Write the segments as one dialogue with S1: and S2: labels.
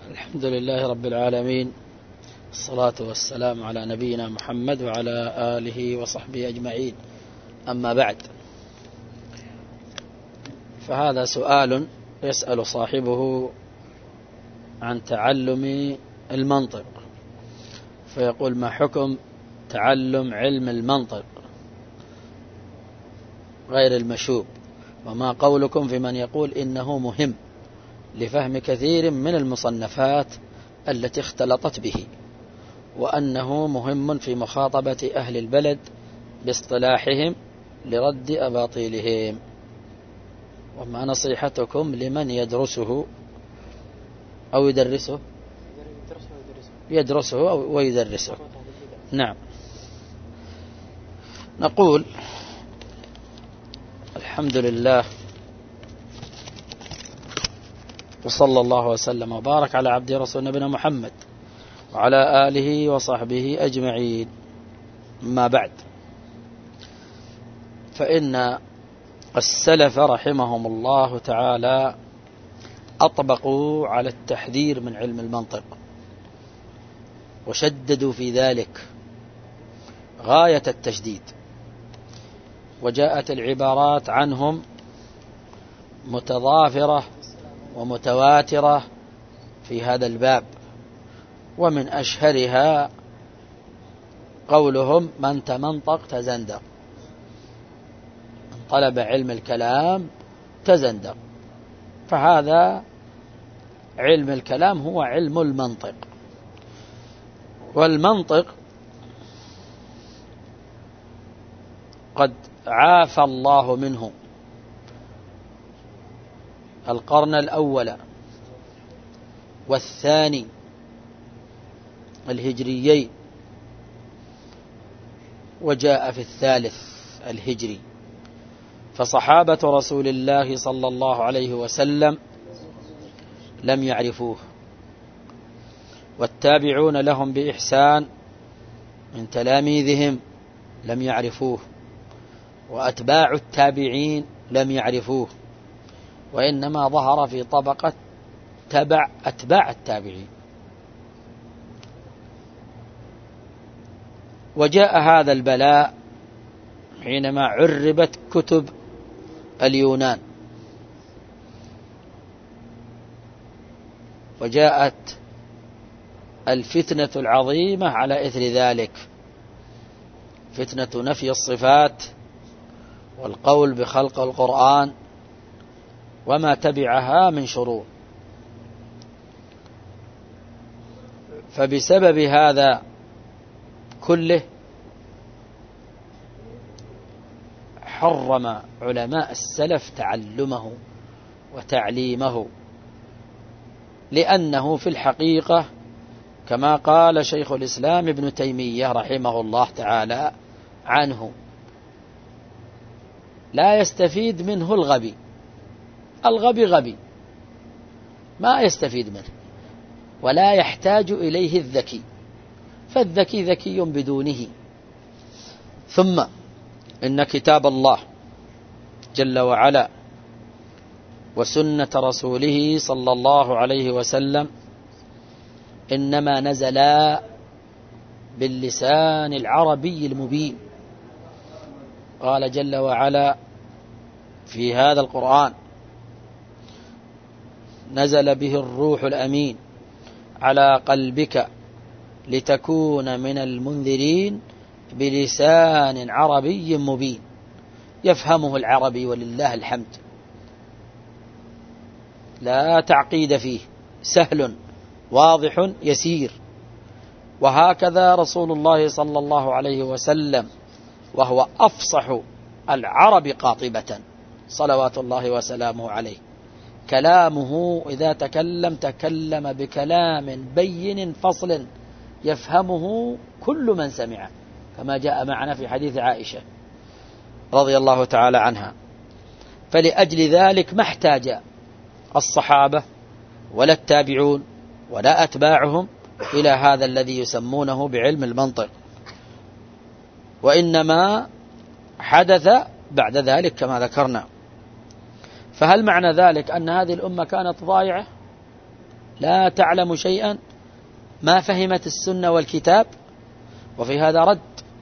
S1: الحمد لله رب العالمين، الصلاة والسلام على نبينا محمد وعلى آله وصحبه أجمعين. أما بعد، فهذا سؤال يسأل صاحبه عن تعلم المنطق، فيقول: ما حكم تعلم علم المنطق غير المشوب؟ وما قولكم في من يقول إنه مهم لفهم كثير من المصنفات التي اختلطت به، وأنه مهم في مخاطبة أهل البلد باصطلاحهم لرد أباطيلهم؟ وما نصيحتكم لمن يدرسه أو يدرسه ويدرسه؟ نعم، نقول: الحمد لله، وصلى الله وسلم وبارك على عبد رسول نبينا محمد وعلى آله وصحبه أجمعين. ما بعد، فإن السلف رحمهم الله تعالى أطبقوا على التحذير من علم المنطق، وشددوا في ذلك غاية التشديد، وجاءت العبارات عنهم متضافرة ومتواترة في هذا الباب، ومن أشهرها قولهم: من تمنطق تزندق، من طلب علم الكلام تزندق. فهذا علم الكلام هو علم المنطق، والمنطق قد عافى الله منه القرن الأول والثاني الهجريين، وجاء في الثالث الهجري، فصحابة رسول الله صلى الله عليه وسلم لم يعرفوه، والتابعون لهم بإحسان من تلاميذهم لم يعرفوه، وأتباع التابعين لم يعرفوه، وإنما ظهر في طبقة أتباع التابعين. وجاء هذا البلاء حينما عربت كتب اليونان، وجاءت الفتنة العظيمة على إثر ذلك، فتنة نفي الصفات والقول بخلق القرآن وما تبعها من شرور. فبسبب هذا كله حرم علماء السلف تعلمه وتعليمه، لأنه في الحقيقة كما قال شيخ الإسلام ابن تيمية رحمه الله تعالى عنه: لا يستفيد منه الغبي. الغبي غبي ما يستفيد منه، ولا يحتاج إليه الذكي، فالذكي ذكي بدونه. ثم إن كتاب الله جل وعلا وسنة رسوله صلى الله عليه وسلم إنما نزلا باللسان العربي المبين. قال جل وعلا في هذا القرآن: نزل به الروح الأمين على قلبك لتكون من المنذرين بلسان عربي مبين يفهمه العربي ولله الحمد، لا تعقيد فيه، سهل واضح يسير. وهكذا رسول الله صلى الله عليه وسلم، وهو أفصح العرب قاطبة صلوات الله وسلامه عليه، كلامه إذا تكلم بكلام بين فصل يفهمه كل من سمعه، كما جاء معنا في حديث عائشة رضي الله تعالى عنها. فلأجل ذلك ما احتاج الصحابة ولا التابعون ولا أتباعهم إلى هذا الذي يسمونه بعلم المنطق، وإنما حدث بعد ذلك كما ذكرنا. فهل معنى ذلك أن هذه الأمة كانت ضائعة؟ لا تعلم شيئا ما فهمت السنة والكتاب. وفي هذا رد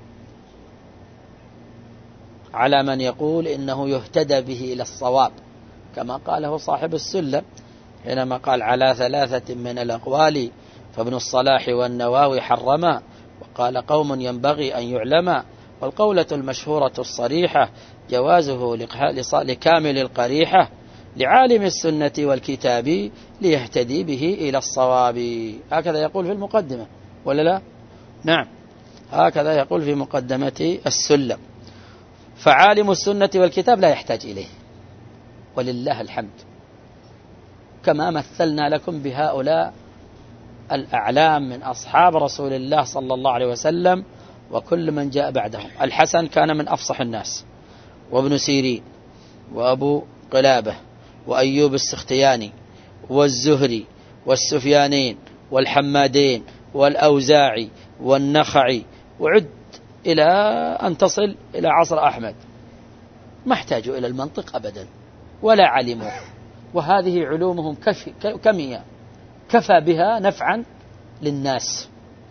S1: على من يقول إنه يهتدى به إلى الصواب، كما قاله صاحب السلم حينما قال على 3 من الأقوال فابن الصلاح والنواوي حرما، وقال قوم ينبغي أن يعلما، والقولة المشهورة الصريحة جوازه لكامل القريحة، لعالم السنة والكتاب ليهتدي به إلى الصواب. هكذا يقول في المقدمة ولا لا؟ نعم، هكذا يقول في مقدمة السلم. فعالم السنة والكتاب لا يحتاج إليه، ولله الحمد، كما مثلنا لكم بهؤلاء الأعلام من أصحاب رسول الله صلى الله عليه وسلم وكل من جاء بعدهم. الحسن كان من أفصح الناس، وابن سيرين، وأبو قلابة، وأيوب السختياني، والزهري، والسفيانين، والحمادين، والأوزاعي، والنخعي، وعد إلى أن تصل إلى عصر أحمد. ما احتاجوا إلى المنطق أبدا ولا علموا، وهذه علومهم كمية كفى بها نفعا للناس.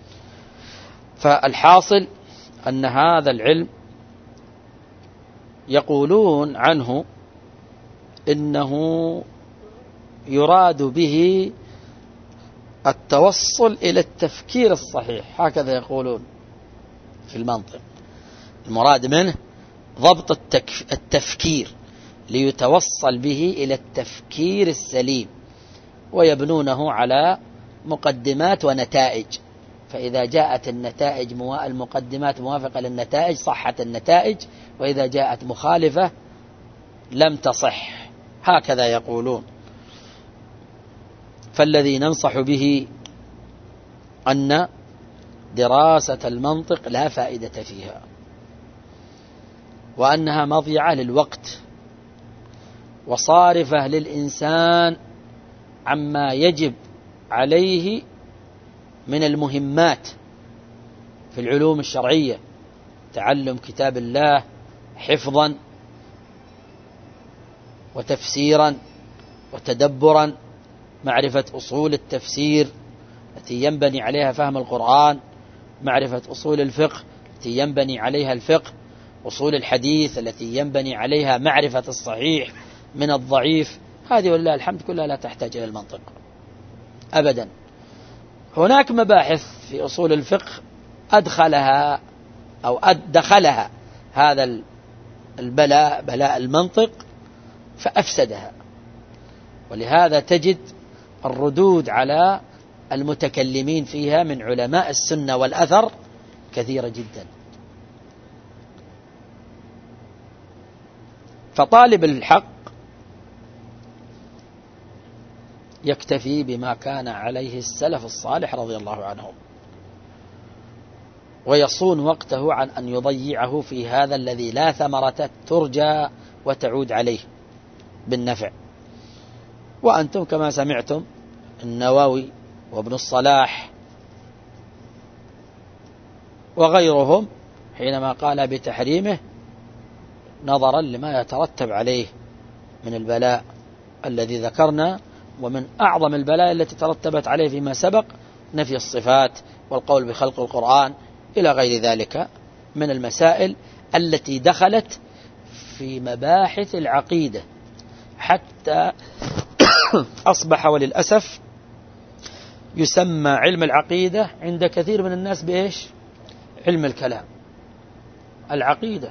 S1: فالحاصل أن هذا العلم يقولون عنه إنه يراد به التوصل إلى التفكير الصحيح، هكذا يقولون في المنطق. المراد منه ضبط التفكير ليتوصل به إلى التفكير السليم، ويبنونه على مقدمات ونتائج، فإذا جاءت النتائج المقدمات موافقة للنتائج صحت النتائج، وإذا جاءت مخالفة لم تصح، هكذا يقولون. فالذي ننصح به أن دراسة المنطق لا فائدة فيها، وأنها مضيعة للوقت وصارفة للإنسان عما يجب عليه من المهمات في العلوم الشرعية، تعلم كتاب الله حفظا وتفسيرا وتدبرا، معرفة أصول التفسير التي ينبني عليها فهم القرآن، معرفة أصول الفقه التي ينبني عليها الفقه، أصول الحديث التي ينبني عليها معرفة الصحيح من الضعيف. هذه ولله الحمد كلها لا تحتاج إلى المنطق أبدا. هناك مباحث في أصول الفقه أدخلها هذا بلاء المنطق فأفسدها، ولهذا تجد الردود على المتكلمين فيها من علماء السنة والأثر كثيرة جدا. فطالب الحق يكتفي بما كان عليه السلف الصالح رضي الله عنهم، ويصون وقته عن أن يضيعه في هذا الذي لا ثمرة ترجى وتعود عليه بالنفع. وأنتم كما سمعتم النووي وابن الصلاح وغيرهم حينما قال بتحريمه نظرا لما يترتب عليه من البلاء الذي ذكرنا، ومن أعظم البلاء التي ترتبت عليه فيما سبق نفي الصفات والقول بخلق القرآن إلى غير ذلك من المسائل التي دخلت في مباحث العقيدة، حتى أصبح وللأسف يسمى علم العقيدة عند كثير من الناس بإيش؟ علم الكلام. العقيدة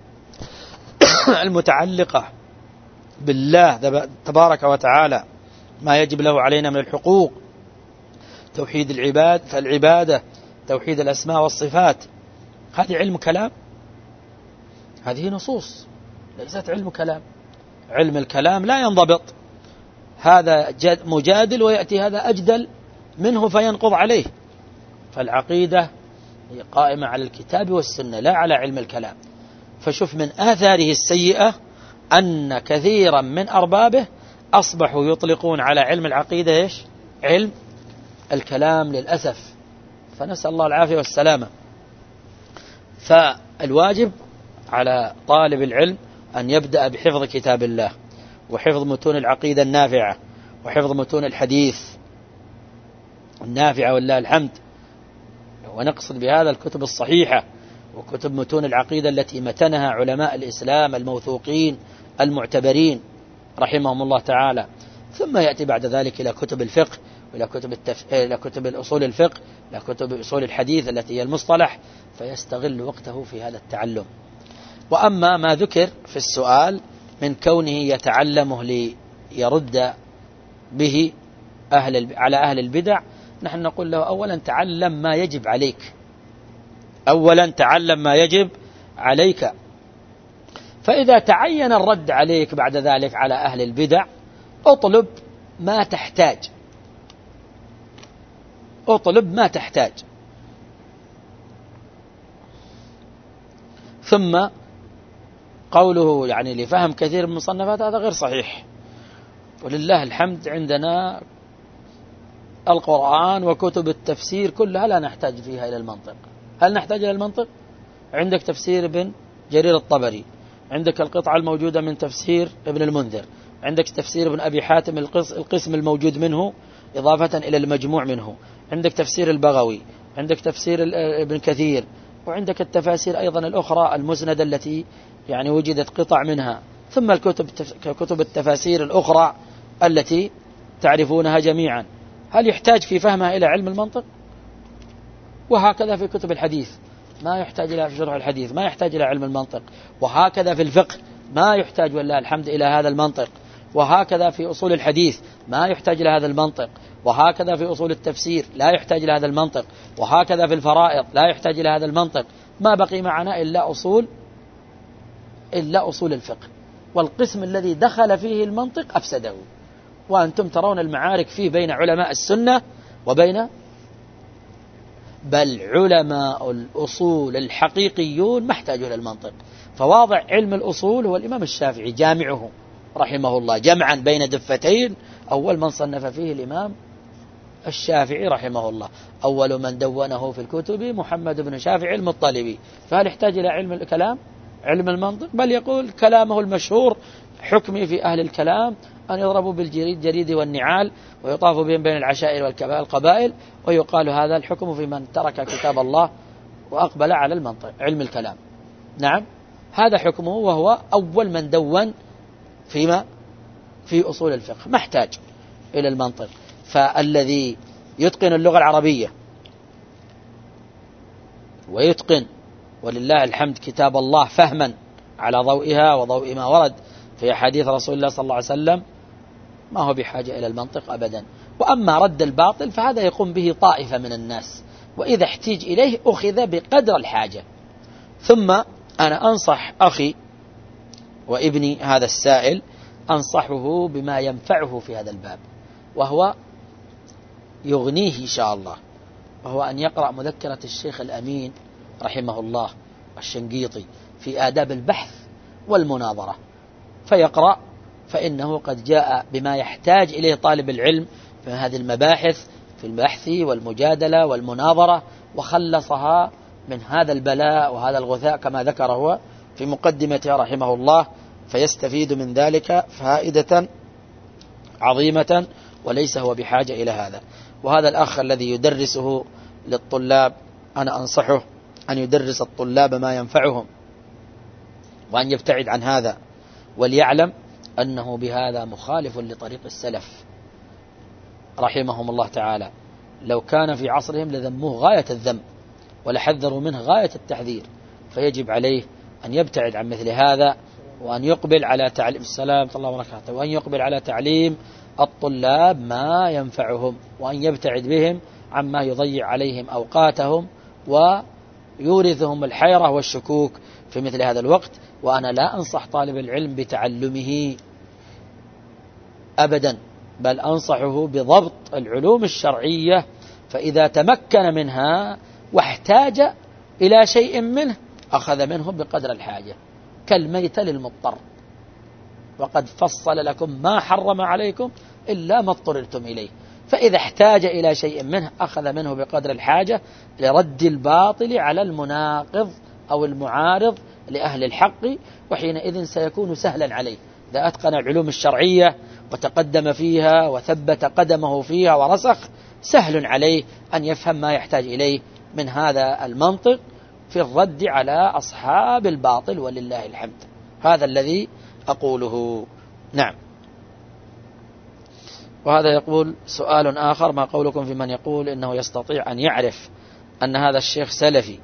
S1: المتعلقة بالله تبارك وتعالى، ما يجب له علينا من الحقوق، توحيد العبادة، توحيد الأسماء والصفات، هذه علم كلام؟ هذه نصوص ليست علم كلام. علم الكلام لا ينضبط، هذا مجادل ويأتي هذا أجدل منه فينقض عليه. فالعقيدة هي قائمة على الكتاب والسنة لا على علم الكلام. فشوف من آثاره السيئة أن كثيرا من أربابه أصبحوا يطلقون على علم العقيدة إيش؟ علم الكلام للأسف، فنسأل الله العافية والسلامة. فالواجب على طالب العلم أن يبدأ بحفظ كتاب الله، وحفظ متون العقيدة النافعة، وحفظ متون الحديث النافعة ولله الحمد. ونقصد بهذا الكتب الصحيحة وكتب متون العقيدة التي متنها علماء الإسلام الموثوقين المعتبرين رحمهم الله تعالى. ثم يأتي بعد ذلك إلى كتب الفقه إلى كتب الأصول الفقه، إلى كتب أصول الحديث التي هي المصطلح، فيستغل وقته في هذا التعلم. وأما ما ذكر في السؤال من كونه يتعلمه ليرد به على أهل البدع، نحن نقول له أولا تعلم ما يجب عليك، أولا تعلم ما يجب عليك، فإذا تعين الرد عليك بعد ذلك على أهل البدع اطلب ما تحتاج، اطلب ما تحتاج. ثم قوله يعني لفهم كثير من المصنفات هذا غير صحيح، ولله الحمد عندنا القرآن وكتب التفسير كلها لا نحتاج فيها إلى المنطق. هل نحتاج إلى المنطق؟ عندك تفسير ابن جرير الطبري، عندك القطعة الموجودة من تفسير ابن المنذر، عندك تفسير ابن أبي حاتم القسم الموجود منه إضافة إلى المجموع منه، عندك تفسير البغوي، عندك تفسير ابن كثير، وعندك التفاسير أيضا الأخرى المسندة التي يعني وجدت قطع منها، ثم كتب التفاسير الأخرى التي تعرفونها جميعا. هل يحتاج في فهمها إلى علم المنطق؟ وهكذا في كتب الحديث ما يحتاج إلى شرح الحديث، ما يحتاج إلى علم المنطق، وهكذا في الفقه ما يحتاج ولله الحمد إلى هذا المنطق، وهكذا في أصول الحديث ما يحتاج إلى هذا المنطق، وهكذا في أصول التفسير لا يحتاج إلى هذا المنطق، وهكذا في الفرائض لا يحتاج إلى هذا المنطق. ما بقي معنا إلا أصول الفقه، والقسم الذي دخل فيه المنطق أفسده. وأنتم ترون المعارك فيه بين علماء السنة وبين بل علماء الأصول الحقيقيون ما احتاجوا إلى المنطق. فواضع علم الأصول هو الإمام الشافعي جامعه رحمه الله جمعا بين دفتين، أول من صنف فيه الإمام الشافعي رحمه الله، أول من دونه في الكتب محمد بن شافعي المطلبي. فهل يحتاج إلى علم الكلام علم المنطق؟ بل يقول كلامه المشهور حكمي في أهل الكلام أن يضربوا بالجريد والنعال ويطاف بهم بين العشائر والقبائل، ويقال هذا الحكم في من ترك كتاب الله وأقبل على المنطق علم الكلام. نعم هذا حكمه، وهو أول من دون في أصول الفقه، ما احتاج إلى المنطق. فالذي يتقن اللغة العربية ويتقن ولله الحمد كتاب الله فهما على ضوئها وضوء ما ورد في حديث رسول الله صلى الله عليه وسلم ما هو بحاجة إلى المنطق أبدا. وأما رد الباطل فهذا يقوم به طائفة من الناس، وإذا احتاج إليه أخذ بقدر الحاجة. ثم أنا أنصح أخي وابني هذا السائل، أنصحه بما ينفعه في هذا الباب، وهو يغنيه إن شاء الله، وهو أن يقرأ مذكرة الشيخ الأمين رحمه الله الشنقيطي في آداب البحث والمناظرة، فيقرأ، فإنه قد جاء بما يحتاج إليه طالب العلم في هذه المباحث في البحث والمجادلة والمناظرة، وخلصها من هذا البلاء وهذا الغثاء كما ذكر هو في مقدمته رحمه الله، فيستفيد من ذلك فائدة عظيمة، وليس هو بحاجة إلى هذا. وهذا الأخ الذي يدرسه للطلاب أنا أنصحه أن يدرس الطلاب ما ينفعهم، وأن يبتعد عن هذا، وليعلم أنه بهذا مخالف لطريق السلف رحمهم الله تعالى. لو كان في عصرهم لذموه غاية الذم ولحذروا منه غاية التحذير، فيجب عليه أن يبتعد عن مثل هذا، وأن يقبل على تعليم السلام الله وبركاته، وأن يقبل على تعليم الطلاب ما ينفعهم، وأن يبتعد بهم عما يضيع عليهم أوقاتهم ويورثهم الحيرة والشكوك في مثل هذا الوقت. وأنا لا أنصح طالب العلم بتعلمه أبدا، بل أنصحه بضبط العلوم الشرعية، فإذا تمكن منها واحتاج إلى شيء منه أخذ منه بقدر الحاجة، كالميت للمضطر، وقد فصل لكم ما حرم عليكم إلا ما اضطررتم إليه. فإذا احتاج إلى شيء منه أخذ منه بقدر الحاجة لرد الباطل على المناقض أو المعارض لأهل الحق، وحينئذ سيكون سهلا عليه إذا أتقن العلوم الشرعية وتقدم فيها وثبت قدمه فيها ورسخ، سهل عليه أن يفهم ما يحتاج إليه من هذا المنطق في الرد على أصحاب الباطل، ولله الحمد. هذا الذي أقوله. نعم. وهذا يقول سؤال آخر: ما قولكم في من يقول إنه يستطيع أن يعرف أن هذا الشيخ سلفي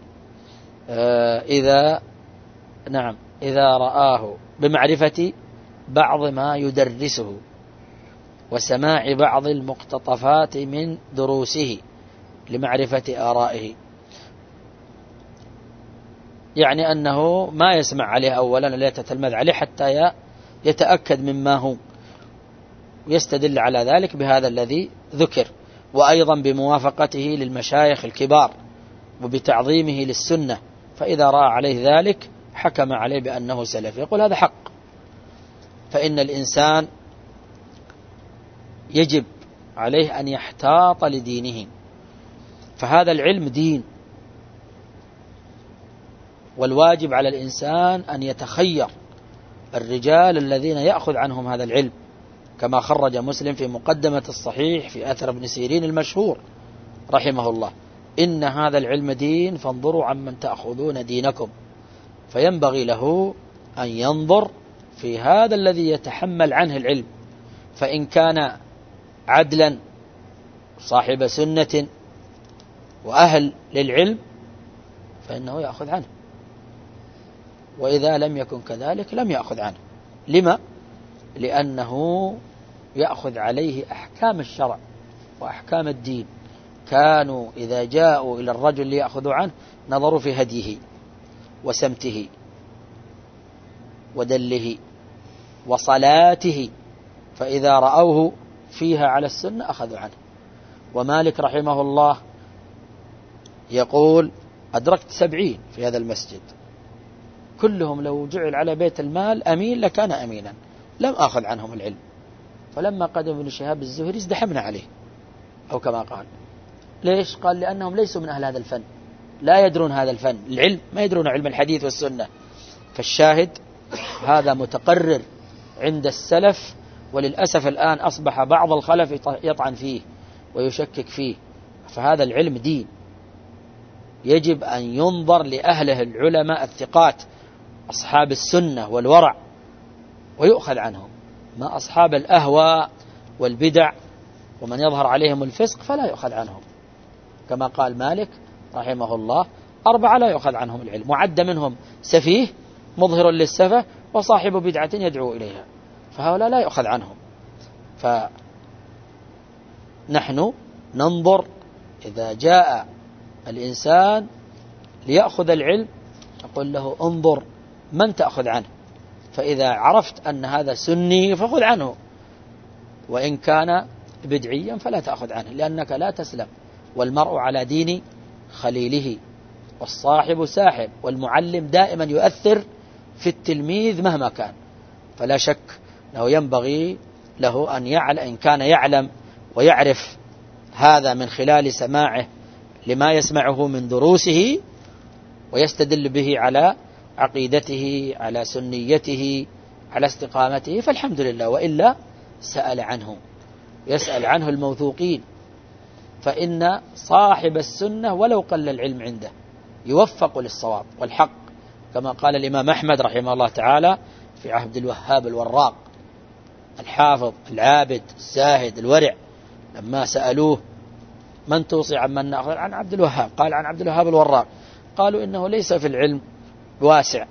S1: إذا رآه بمعرفة بعض ما يدرسه وسماع بعض المقتطفات من دروسه لمعرفة آرائه؟ يعني أنه ما يسمع عليه أولا، لا يتتلمذ عليه حتى يتأكد مما هو، ويستدل على ذلك بهذا الذي ذكر، وأيضا بموافقته للمشايخ الكبار وبتعظيمه للسنة، فإذا رأى عليه ذلك حكم عليه بأنه سلفي. يقول هذا حق، فإن الإنسان يجب عليه أن يحتاط لدينه، فهذا العلم دين، والواجب على الإنسان أن يتخير الرجال الذين يأخذ عنهم هذا العلم، كما خرج مسلم في مقدمة الصحيح في أثر ابن سيرين المشهور رحمه الله: إن هذا العلم دين فانظروا عمن تأخذون دينكم. فينبغي له أن ينظر في هذا الذي يتحمل عنه العلم، فإن كان عدلا صاحب سنة وأهل للعلم فإنه يأخذ عنه، وإذا لم يكن كذلك لم يأخذ عنه. لما؟ لأنه يأخذ عليه أحكام الشرع وأحكام الدين. كانوا إذا جاءوا إلى الرجل ليأخذوا عنه نظروا في هديه وسمته ودله وصلاته، فإذا رأوه فيها على السنة أخذوا عنه. ومالك رحمه الله يقول: أدركت 70 في هذا المسجد، كلهم لو جعل على بيت المال أمين لكان أمينا، لم أخذ عنهم العلم. فلما قدم ابن شهاب الزهري ازدحمنا عليه، أو كما قال. ليش؟ قال: لأنهم ليسوا من أهل هذا الفن، لا يدرون هذا الفن، العلم ما يدرون علم الحديث والسنة. فالشاهد هذا متقرر عند السلف، وللأسف الآن أصبح بعض الخلف يطعن فيه ويشكك فيه. فهذا العلم دين، يجب أن ينظر لأهله العلماء الثقات أصحاب السنة والورع ويؤخذ عنهم، ما أصحاب الأهواء والبدع ومن يظهر عليهم الفسق فلا يؤخذ عنهم. كما قال مالك رحمه الله: 4 لا يؤخذ عنهم العلم، وعد منهم سفيه مظهر للسفة وصاحب بدعة يدعو إليها، فهؤلاء لا يؤخذ عنهم. فنحن ننظر إذا جاء الإنسان ليأخذ العلم نقول له: انظر من تأخذ عنه، فإذا عرفت أن هذا سني فخذ عنه، وإن كان بدعيا فلا تأخذ عنه، لأنك لا تسلم. والمرء على دين خليله، والصاحب ساحب، والمعلم دائما يؤثر في التلميذ مهما كان. فلا شك أنه ينبغي له أن يعلم، إن كان يعلم ويعرف هذا من خلال سماعه لما يسمعه من دروسه ويستدل به على عقيدته، على سنيته، على استقامته، فالحمد لله. وإلا سأل عنه، يسأل عنه الموثوقين، فإن صاحب السنة ولو قل العلم عنده يوفق للصواب والحق، كما قال الإمام أحمد رحمه الله تعالى في عهد الوهاب الوراق الحافظ العابد الزاهد الورع، لما سألوه: من توصي عن من نأخذ؟ عن عبد الوهاب. قال: عن عبد الوهاب الوراق. قالوا: إنه ليس في العلم واسع.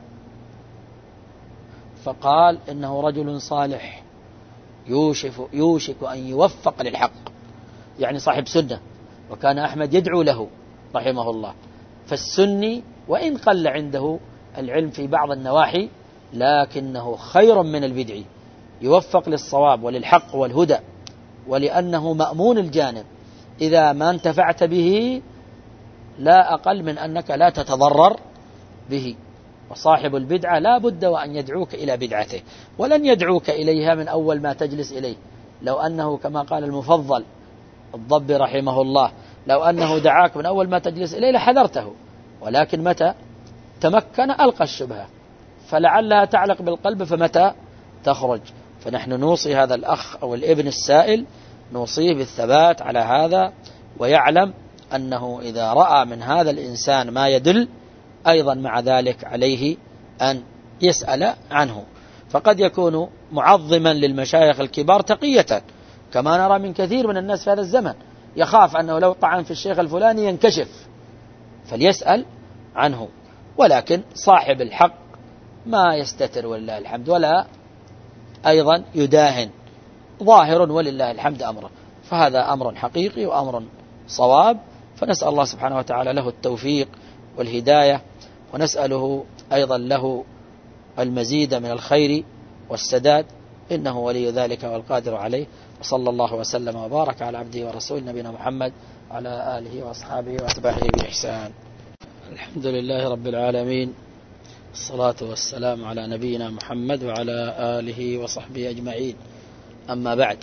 S1: فقال: إنه رجل صالح يوشك أن يوفق للحق، يعني صاحب سنة، وكان أحمد يدعو له رحمه الله. فالسني وإن قل عنده العلم في بعض النواحي لكنه خير من البدعي، يوفق للصواب وللحق والهدى، ولأنه مأمون الجانب، إذا ما انتفعت به لا أقل من أنك لا تتضرر به. وصاحب البدعة لا بد وأن يدعوك إلى بدعته، ولن يدعوك إليها من أول ما تجلس إليه. لو أنه كما قال المفضل الضبي رحمه الله: لو أنه دعاك من أول ما تجلس إليه لحذرته، ولكن متى تمكن ألقى الشبهة، فلعلها تعلق بالقلب فمتى تخرج. فنحن نوصي هذا الأخ أو الابن السائل، نوصيه بالثبات على هذا ويعلم أنه إذا رأى من هذا الإنسان ما يدل أيضا مع ذلك عليه أن يسأل عنه. فقد يكون معظما للمشايخ الكبار تقية، كما نرى من كثير من الناس في هذا الزمن، يخاف أنه لو طعن في الشيخ الفلاني ينكشف فليسأل عنه. ولكن صاحب الحق ما يستتر ولله الحمد، ولا أيضا يداهن، ظاهر ولله الحمد أمره، فهذا أمر حقيقي وأمر صواب. فنسأل الله سبحانه وتعالى له التوفيق والهداية، ونسأله أيضا له المزيد من الخير والسداد، إنه ولي ذلك والقادر عليه. وصلى الله وسلم وبارك على عبده ورسول نبينا محمد وعلى آله وأصحابه وأتباعه بإحسان. الحمد لله رب العالمين، الصلاة والسلام على نبينا محمد وعلى آله وصحبه أجمعين. أما بعد،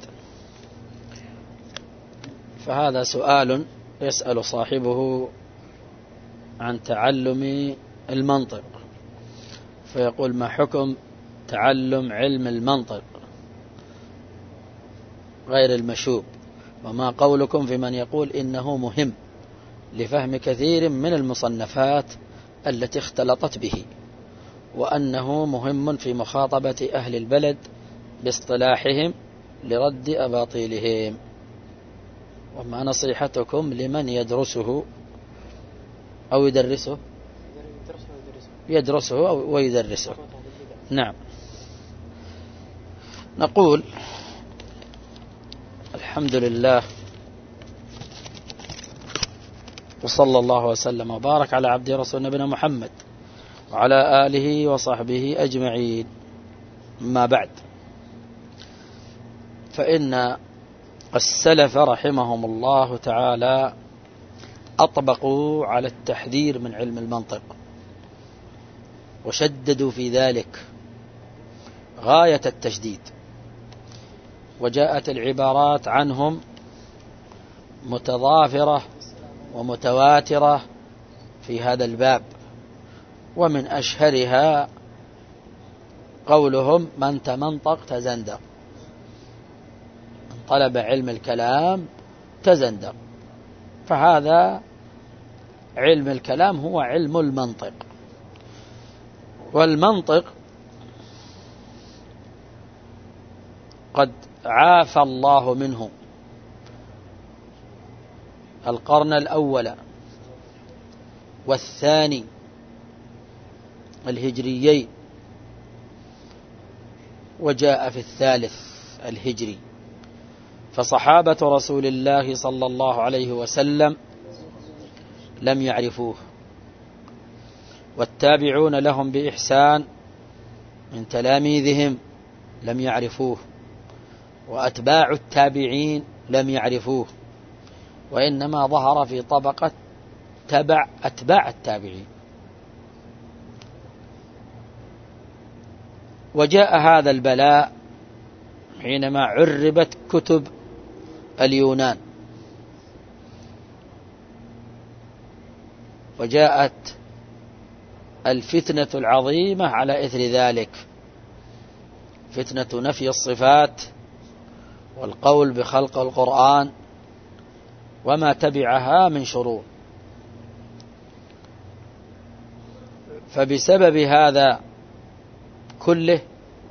S1: فهذا سؤال يسأل صاحبه عن تعلم المنطق، فيقول: ما حكم تعلم علم المنطق غير المشوب؟ وما قولكم في من يقول إنه مهم لفهم كثير من المصنفات التي اختلطت به، وأنه مهم في مخاطبة أهل البلد باصطلاحهم لرد أباطيلهم، وما نصيحتكم لمن يدرسه أو يدرسه أو ويدرسه؟ نعم، نقول الحمد لله، وصلى الله وسلم وبارك على عبد رسول نبينا محمد وعلى آله وصحبه أجمعين. ما بعد، فإن السلف رحمهم الله تعالى أطبقوا على التحذير من علم المنطق، وشددوا في ذلك غاية التشديد، وجاءت العبارات عنهم متضافرة ومتواترة في هذا الباب، ومن أشهرها قولهم: من تمنطق تزندق، من طلب علم الكلام تزندق. فهذا علم الكلام هو علم المنطق، والمنطق قد عافى الله منه القرن الأول والثاني الهجريين، وجاء في الثالث الهجري، فصحابة رسول الله صلى الله عليه وسلم لم يعرفوه، والتابعون لهم بإحسان من تلاميذهم لم يعرفوه، وأتباع التابعين لم يعرفوه، وإنما ظهر في طبقة أتباع التابعين. وجاء هذا البلاء حينما عربت كتب اليونان، وجاءت الفتنة العظيمة على إثر ذلك، فتنة نفي الصفات والقول بخلق القرآن وما تبعها من شرور. فبسبب هذا كله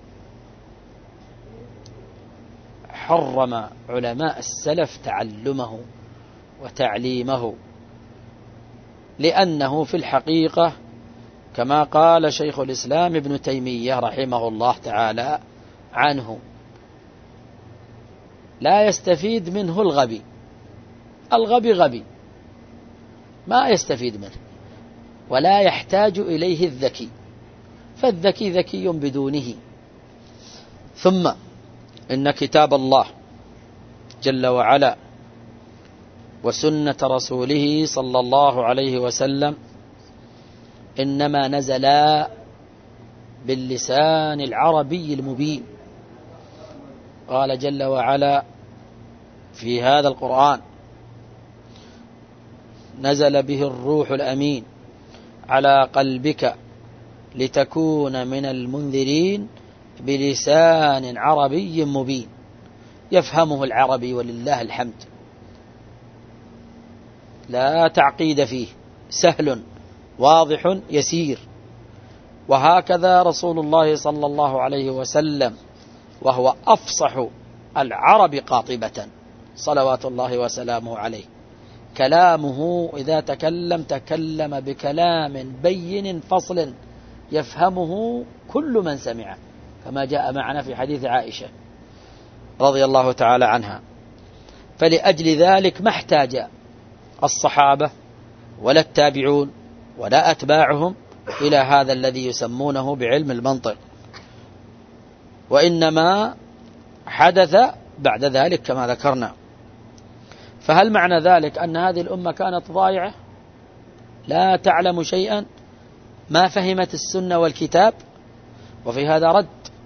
S1: حرم علماء السلف تعلمه وتعليمه، لأنه في الحقيقة كما قال شيخ الإسلام ابن تيمية رحمه الله تعالى عنه: لا يستفيد منه الغبي. الغبي غبي ما يستفيد منه، ولا يحتاج إليه الذكي، فالذكي ذكي بدونه. ثم إن كتاب الله جل وعلا وسنة رسوله صلى الله عليه وسلم إنما نزلا باللسان العربي المبين. قال جل وعلا في هذا القرآن: نزل به الروح الأمين على قلبك لتكون من المنذرين بلسان عربي مبين. يفهمه العربي ولله الحمد. لا تعقيد فيه، سهل واضح يسير. وهكذا رسول الله صلى الله عليه وسلم وهو أفصح العرب قاطبة صلوات الله وسلامه عليه، كلامه إذا تكلم بكلام بين فصل يفهمه كل من سمعه، كما جاء معنا في حديث عائشة رضي الله تعالى عنها. فلأجل ذلك ما احتاج الصحابة ولا التابعون ولا أتباعهم إلى هذا الذي يسمونه بعلم المنطق، وإنما حدث بعد ذلك كما ذكرنا. فهل معنى ذلك أن هذه الأمة كانت ضائعة لا تعلم شيئا، ما فهمت السنة والكتاب؟ وفي هذا رد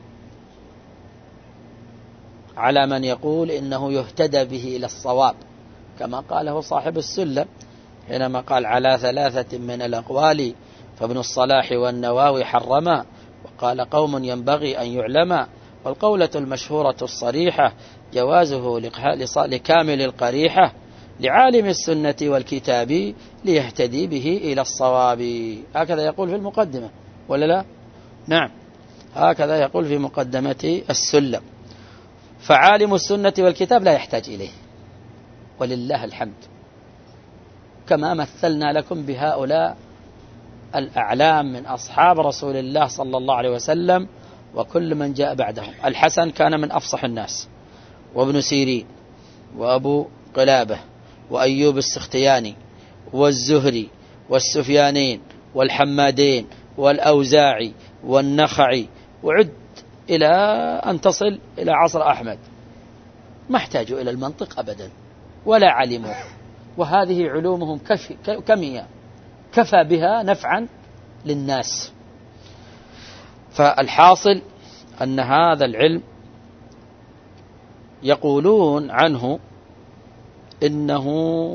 S1: على من يقول إنه يهتدى به إلى الصواب، كما قاله صاحب السلم حينما قال على ثلاثة من الأقوال فابن الصلاح والنواوي حرما، وقال قوم ينبغي أن يعلما، والقولة المشهورة الصريحة جوازه لكامل القريحة، لعالم السنة والكتاب ليهتدي به إلى الصواب. هكذا يقول في المقدمة ولا لا؟ نعم، هكذا يقول في مقدمة السلم. فعالم السنة والكتاب لا يحتاج إليه، ولله الحمد، كما مثلنا لكم بهؤلاء الأعلام من أصحاب رسول الله صلى الله عليه وسلم وكل من جاء بعدهم. الحسن كان من أفصح الناس، وابن سيرين، وأبو قلابة، وأيوب السختياني، والزهري، والسفيانين، والحمادين، والأوزاعي، والنخعي، وعد إلى أن تصل إلى عصر أحمد. ما احتاجوا إلى المنطق أبدا ولا علموا، وهذه علومهم كمية كفى بها نفعا للناس. فالحاصل أن هذا العلم يقولون عنه إنه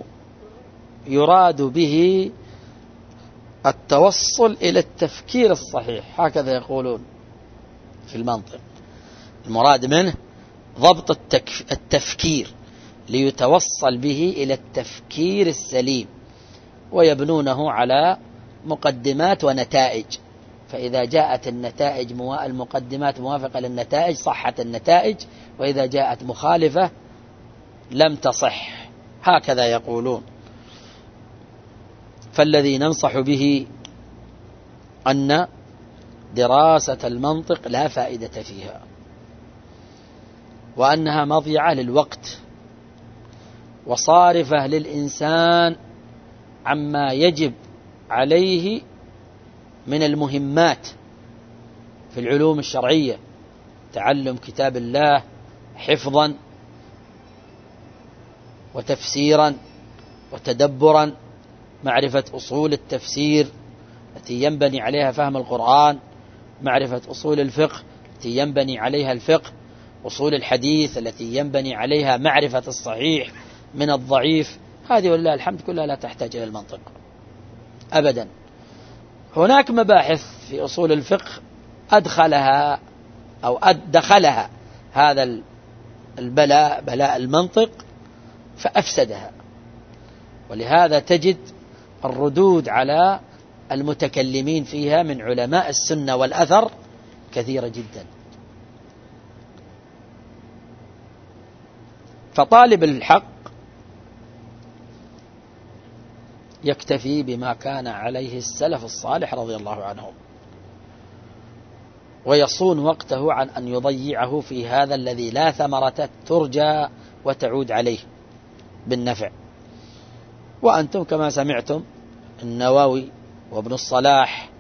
S1: يراد به التوصل إلى التفكير الصحيح، هكذا يقولون في المنطق. المراد منه ضبط التفكير ليتوصل به إلى التفكير السليم، ويبنونه على مقدمات ونتائج، فإذا جاءت النتائج المقدمات موافقة للنتائج صحت النتائج، وإذا جاءت مخالفة لم تصح، هكذا يقولون. فالذي ننصح به أن دراسة المنطق لا فائدة فيها، وأنها مضيعة للوقت وصارفة للإنسان عما يجب عليه من المهمات في العلوم الشرعية، تعلم كتاب الله حفظا وتفسيرا وتدبرا، معرفة أصول التفسير التي ينبني عليها فهم القرآن، معرفة أصول الفقه التي ينبني عليها الفقه، أصول الحديث التي ينبني عليها معرفة الصحيح من الضعيف. هذه والله الحمد كلها لا تحتاج إلى المنطق أبدا. هناك مباحث في أصول الفقه أدخلها هذا بلاء المنطق فأفسدها، ولهذا تجد الردود على المتكلمين فيها من علماء السنة والأثر كثيرة جدا. فطالب الحق يكتفي بما كان عليه السلف الصالح رضي الله عنهم، ويصون وقته عن أن يضيعه في هذا الذي لا ثمرة ترجى وتعود عليه بالنفع. وأنتم كما سمعتم النووي وابن الصلاح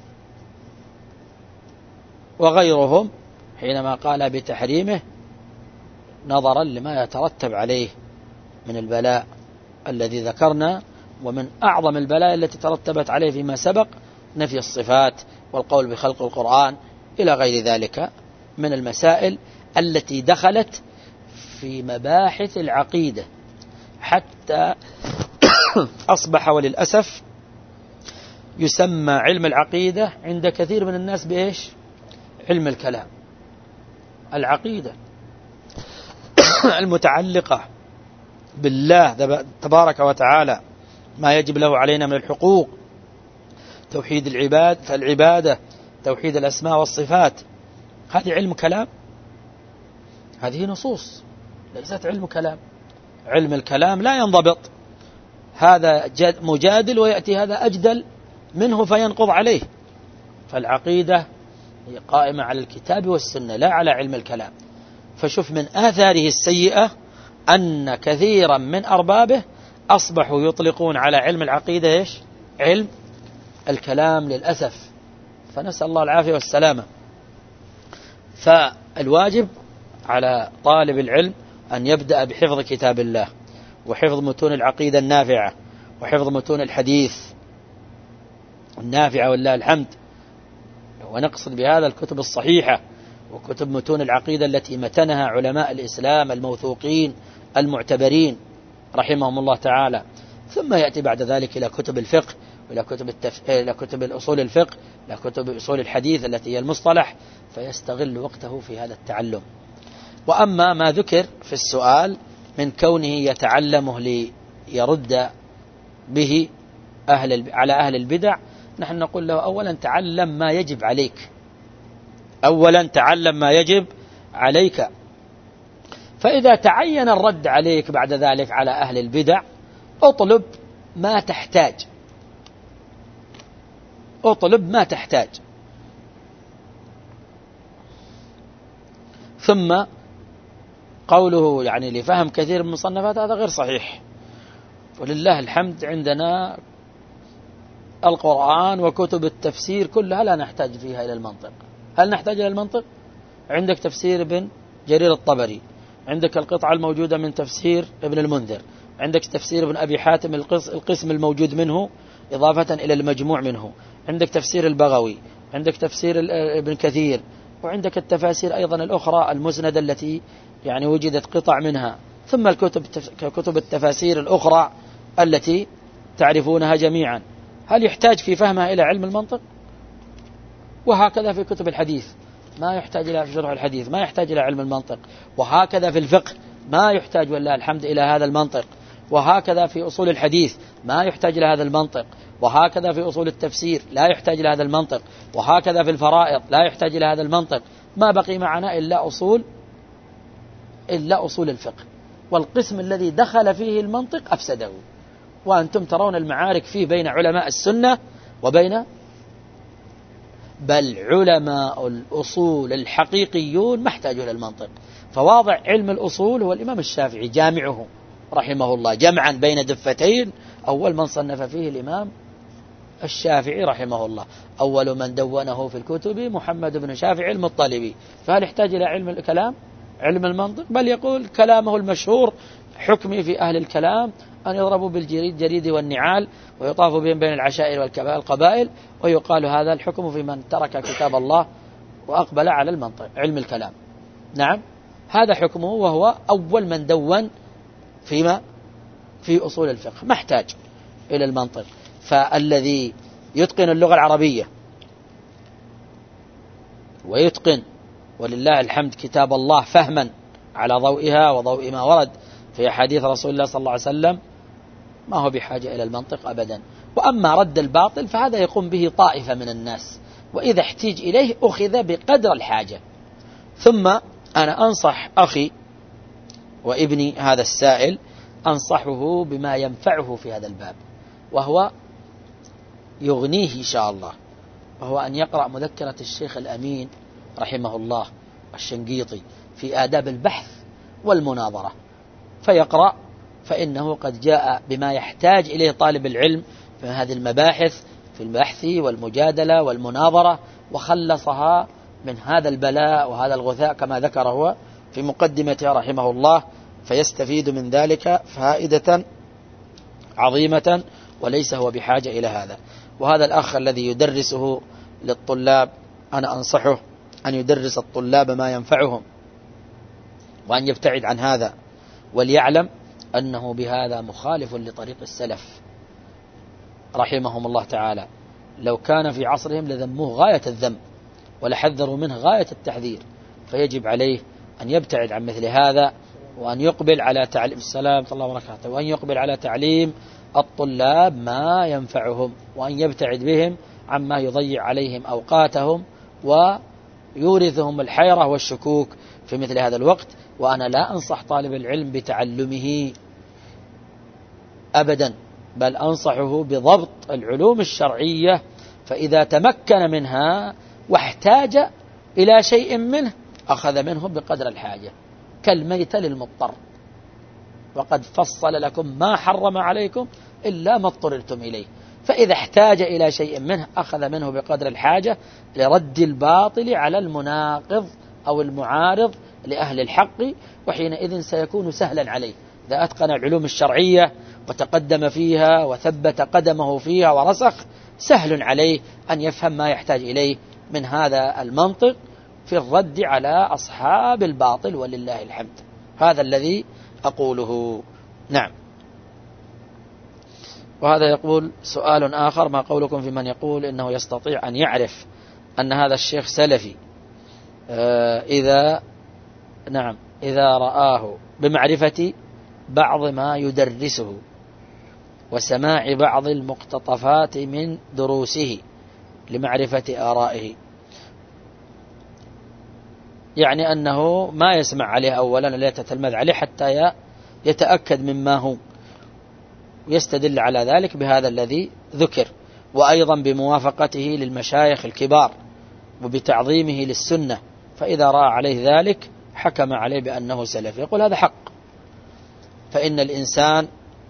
S1: وغيرهم حينما قال بتحريمه نظرا لما يترتب عليه من البلاء الذي ذكرنا، ومن أعظم البلاء التي ترتبت عليه فيما سبق نفي الصفات والقول بخلق القرآن إلى غير ذلك من المسائل التي دخلت في مباحث العقيدة، حتى أصبح وللأسف يسمى علم العقيدة عند كثير من الناس بإيش؟ علم الكلام. العقيدة المتعلقة بالله تبارك وتعالى ما يجب له علينا من الحقوق، توحيد العبادة، توحيد الأسماء والصفات. هذه علم كلام، هذه نصوص ليست علم كلام. علم الكلام لا ينضبط، هذا مجادل ويأتي هذا أجدل منه فينقض عليه. فالعقيدة هي قائمة على الكتاب والسنة لا على علم الكلام. فشوف من آثاره السيئة أن كثيرا من أربابه أصبحوا يطلقون على علم العقيدة إيش؟ علم الكلام للأسف، فنسأل الله العافية والسلامة. فالواجب على طالب العلم أن يبدأ بحفظ كتاب الله، وحفظ متون العقيدة النافعة، وحفظ متون الحديث النافعة ولله الحمد. ونقصد بهذا الكتب الصحيحة وكتب متون العقيدة التي متنها علماء الإسلام الموثوقين المعتبرين رحمهم الله تعالى. ثم يأتي بعد ذلك إلى كتب الفقه، إلى كتب الأصول الفقه، إلى كتب أصول الحديث التي هي المصطلح، فيستغل وقته في هذا التعلم. وأما ما ذكر في السؤال من كونه يتعلمه ليرد به على أهل البدع، نحن نقول له أولا تعلم ما يجب عليك، أولا تعلم ما يجب عليك. فإذا تعين الرد عليك بعد ذلك على أهل البدع، اطلب ما تحتاج، اطلب ما تحتاج. ثم قوله يعني لفهم كثير من المصنفات هذا غير صحيح. ولله الحمد عندنا القرآن وكتب التفسير كلها لا نحتاج فيها إلى المنطق. هل نحتاج إلى المنطق؟ عندك تفسير ابن جرير الطبري، عندك القطعة الموجودة من تفسير ابن المنذر، عندك تفسير ابن أبي حاتم القسم الموجود منه إضافة إلى المجموع منه، عندك تفسير البغوي، عندك تفسير ابن كثير، وعندك التفاسير أيضا الأخرى المسندة التي يعني وجدت قطع منها، ثم كتب التفاسير الأخرى التي تعرفونها جميعا. هل يحتاج في فهمها إلى علم المنطق؟ وهكذا في كتب الحديث ما يحتاج إلى شرح الحديث، ما يحتاج إلى علم المنطق. وهكذا في الفقه ما يحتاج والله الحمد إلى هذا المنطق. وهكذا في أصول الحديث ما يحتاج إلى هذا المنطق. وهكذا في أصول التفسير لا يحتاج إلى هذا المنطق. وهكذا في الفرائض لا يحتاج إلى هذا المنطق. ما بقي معنا إلا أصول الفقه، والقسم الذي دخل فيه المنطق أفسده. وأنتم ترون المعارك فيه بين علماء السنة وبين بل علماء الأصول الحقيقيون ما احتاجوا إلى المنطق. فواضع علم الأصول هو الإمام الشافعي جامعه رحمه الله جمعا بين دفتين، أول من صنف فيه الإمام الشافعي رحمه الله، أول من دونه في الكتب محمد بن شافعي المطلبي. فهل يحتاج إلى علم الكلام علم المنطق؟ بل يقول كلامه المشهور حكمي في أهل الكلام أن يضربوا بالجريد والنعال ويطاف بهم بين العشائر والقبائل، ويقال هذا الحكم في من ترك كتاب الله وأقبل على المنطق علم الكلام. نعم هذا حكمه، وهو أول من دون في أصول الفقه، ما احتاج إلى المنطق. فالذي يتقن اللغة العربية ويتقن ولله الحمد كتاب الله فهما على ضوئها وضوء ما ورد في حديث رسول الله صلى الله عليه وسلم ما هو بحاجة إلى المنطق أبدا. وأما رد الباطل فهذا يقوم به طائفة من الناس، وإذا احتيج إليه أخذ بقدر الحاجة. ثم أنا أنصح أخي وابني هذا السائل، أنصحه بما ينفعه في هذا الباب، وهو يغنيه إن شاء الله، وهو أن يقرأ مذكرة الشيخ الأمين رحمه الله الشنقيطي في آداب البحث والمناظرة، فيقرأ، فإنه قد جاء بما يحتاج إليه طالب العلم في هذه المباحث في البحث والمجادلة والمناظرة، وخلصها من هذا البلاء وهذا الغثاء كما ذكر هو في مقدمته رحمه الله، فيستفيد من ذلك فائدة عظيمة، وليس هو بحاجة إلى هذا. وهذا الأخ الذي يدرسه للطلاب أنا أنصحه أن يدرس الطلاب ما ينفعهم، وأن يبتعد عن هذا، وليعلم أنه بهذا مخالف لطريق السلف رحمهم الله تعالى. لو كان في عصرهم لذموه غاية الذم ولحذروا منه غاية التحذير، فيجب عليه أن يبتعد عن مثل هذا، وأن يقبل على تعليم السلام الله وبركاته، وأن يقبل على تعليم الطلاب ما ينفعهم، وأن يبتعد بهم عما يضيع عليهم أوقاتهم ويورثهم الحيرة والشكوك في مثل هذا الوقت. وأنا لا أنصح طالب العلم بتعلمه أبدا، بل أنصحه بضبط العلوم الشرعية، فإذا تمكن منها واحتاج إلى شيء منه أخذ منه بقدر الحاجة، كالميت للمضطر، وقد فصل لكم ما حرم عليكم إلا ما اضطررتم إليه، فإذا احتاج إلى شيء منه أخذ منه بقدر الحاجة لرد الباطل على المناقض أو المعارض لأهل الحق، وحينئذ سيكون سهلا عليه إذا أتقن العلوم الشرعية وتقدم فيها وثبت قدمه فيها ورسخ، سهل عليه أن يفهم ما يحتاج إليه من هذا المنطق في الرد على أصحاب الباطل، ولله الحمد. هذا الذي أقوله. نعم. وهذا يقول سؤال آخر: ما قولكم في من يقول إنه يستطيع أن يعرف أن هذا الشيخ سلفي إذا رآه بمعرفة بعض ما يدرسه وسماع بعض المقتطفات من دروسه لمعرفة آرائه، يعني أنه ما يسمع عليه أولا ولا يتتلمذ عليه حتى يتأكد مما هو، ويستدل على ذلك بهذا الذي ذكر، وأيضا بموافقته للمشايخ الكبار وبتعظيمه للسنة، فإذا رأى عليه ذلك حكم عليه بأنه سلفي. يقول هذا حق، فإن الإنسان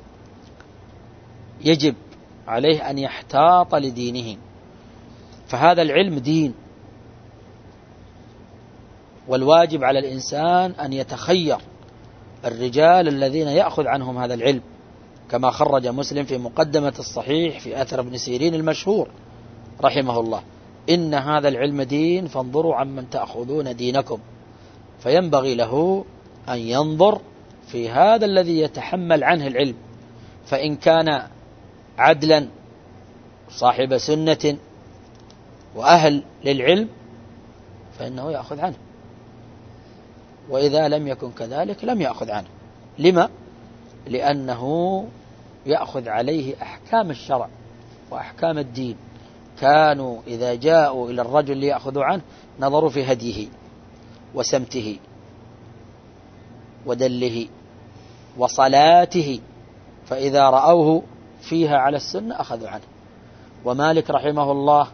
S1: يجب عليه أن يحتاط لدينه، فهذا العلم دين، والواجب على الإنسان أن يتخير الرجال الذين يأخذ عنهم هذا العلم، كما خرج مسلم في مقدمة الصحيح في أثر ابن سيرين المشهور رحمه الله: إن هذا العلم دين فانظروا عمن تأخذون دينكم. فينبغي له أن ينظر في هذا الذي يتحمل عنه العلم، فإن كان عدلا صاحب سنة وأهل للعلم فإنه يأخذ عنه، وإذا لم يكن كذلك لم يأخذ عنه. لما؟ لأنه يأخذ عليه أحكام الشرع وأحكام الدين. كانوا إذا جاءوا إلى الرجل ليأخذوا عنه نظروا في هديه وسمته ودله وصلاته، فإذا رأوه فيها على السنة أخذوا عنه. ومالك رحمه الله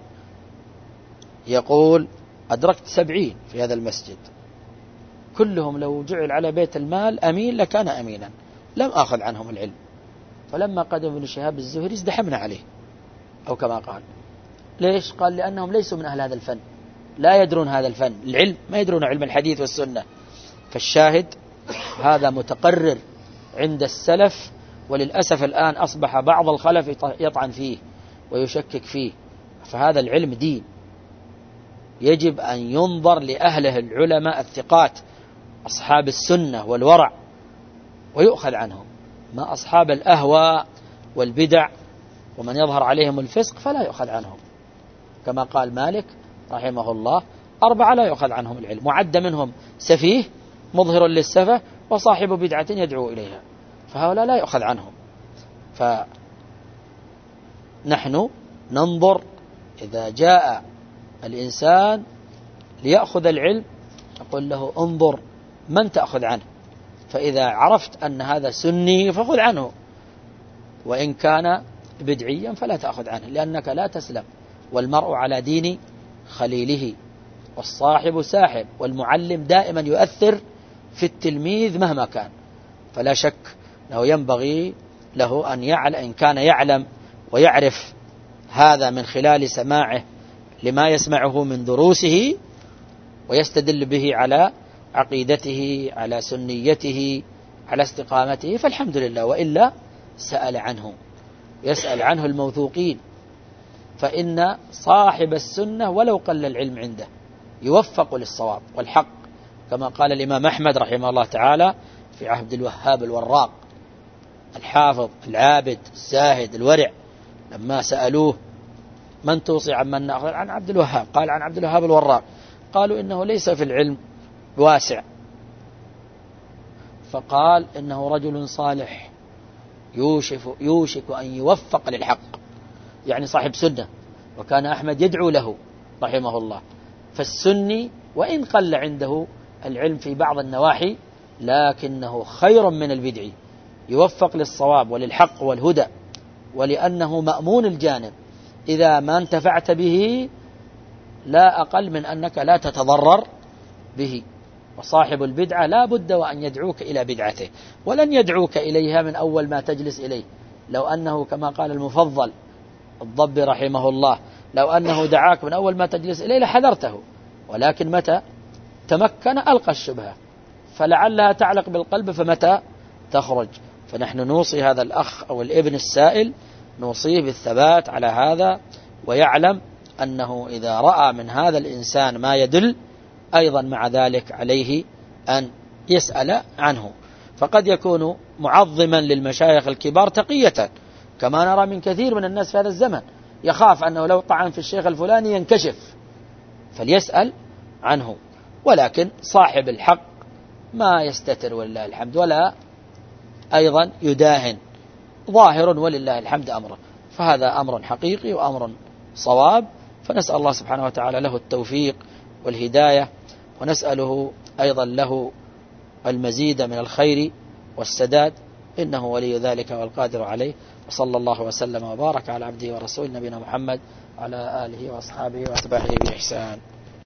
S1: يقول: أدركت 70 في هذا المسجد، كلهم لو جعل على بيت المال أمين لكان أمينا، لم أخذ عنهم العلم. فلما قدم ابن شهاب الزهري ازدحمنا عليه، أو كما قال. ليش؟ قال: لأنهم ليسوا من أهل هذا الفن، لا يدرون هذا الفن، العلم ما يدرون علم الحديث والسنة. فالشاهد هذا متقرر عند السلف، وللأسف الآن أصبح بعض الخلف يطعن فيه ويشكك فيه. فهذا العلم دين، يجب أن ينظر لأهله العلماء الثقات أصحاب السنة والورع ويؤخذ عنهم، ما أصحاب الأهواء والبدع ومن يظهر عليهم الفسق فلا يؤخذ عنهم. كما قال مالك رحمه الله: 4 لا يؤخذ عنهم العلم، وعد منهم سفيه مظهر للسفة وصاحب بدعة يدعو إليها، فهؤلاء لا يؤخذ عنهم. فنحن ننظر إذا جاء الإنسان ليأخذ العلم نقول له: انظر من تأخذ عنه، فإذا عرفت أن هذا سني فخذ عنه، وإن كان بدعيا فلا تأخذ عنه، لأنك لا تسلم. والمرء على دين خليله، والصاحب ساحب، والمعلم دائما يؤثر في التلميذ مهما كان. فلا شك أنه ينبغي له أن يعلم، إن كان يعلم ويعرف هذا من خلال سماعه لما يسمعه من دروسه ويستدل به على عقيدته، على سنيته، على استقامته، فالحمد لله. وإلا سأل عنه، يسأل عنه الموثوقين، فإن صاحب السنة ولو قل العلم عنده يوفق للصواب والحق، كما قال الإمام أحمد رحمه الله تعالى في عهد الوهاب الوراق الحافظ العابد الزاهد الورع، لما سألوه: من توصي عن من نأخذ؟ عن عبد الوهاب. قال: عن عبد الوهاب الوراق. قالوا: إنه ليس في العلم واسع. فقال: إنه رجل صالح يوشك أن يوفق للحق، يعني صاحب سنة، وكان أحمد يدعو له رحمه الله. فالسني وإن قل عنده العلم في بعض النواحي لكنه خير من البدعي، يوفق للصواب وللحق والهدى، ولأنه مأمون الجانب، إذا ما انتفعت به لا أقل من أنك لا تتضرر به. وصاحب البدعة لا بد وأن يدعوك إلى بدعته، ولن يدعوك إليها من أول ما تجلس إليه. لو أنه كما قال المفضل الضبي رحمه الله، لو أنه دعاك من أول ما تجلس إليه لحذرته، ولكن متى تمكن ألقى الشبهة، فلعلها تعلق بالقلب فمتى تخرج. فنحن نوصي هذا الأخ أو الابن السائل، نوصيه بالثبات على هذا، ويعلم أنه إذا رأى من هذا الإنسان ما يدل أيضا مع ذلك عليه أن يسأل عنه. فقد يكون معظما للمشايخ الكبار تقية، كما نرى من كثير من الناس في هذا الزمن، يخاف أنه لو طعن في الشيخ الفلاني ينكشف، فليسأل عنه. ولكن صاحب الحق ما يستتر ولله الحمد، ولا أيضا يداهن، ظاهر ولله الحمد أمره، فهذا أمر حقيقي وأمر صواب. فنسأل الله سبحانه وتعالى له التوفيق والهداية، ونسأله أيضا له المزيد من الخير والسداد، إنه ولي ذلك والقادر عليه. وصلى الله وسلم وبارك على عبده ورسوله نبينا محمد وعلى آله وأصحابه وأتباعه بإحسان.